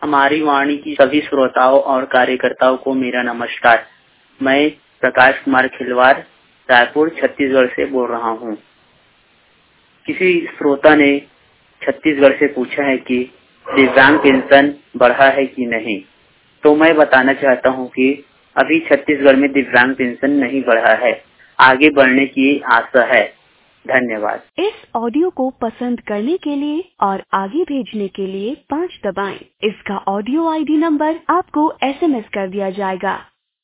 हमारी वाणी की सभी श्रोताओं और कार्यकर्ताओं को मेरा नमस्कार। मैं प्रकाश कुमार खिलवार रायपुर छत्तीसगढ़ से बोल रहा हूँ। किसी श्रोता ने छत्तीसगढ़ से पूछा है कि दिव्यांग पेंशन बढ़ा है कि नहीं, तो मैं बताना चाहता हूँ कि अभी छत्तीसगढ़ में दिव्यांग पेंशन नहीं बढ़ा है, आगे बढ़ने की आशा है। धन्यवाद। इस ऑडियो को पसंद करने के लिए और आगे भेजने के लिए 5 दबाएं। इसका ऑडियो आईडी नंबर आपको SMS कर दिया जाएगा।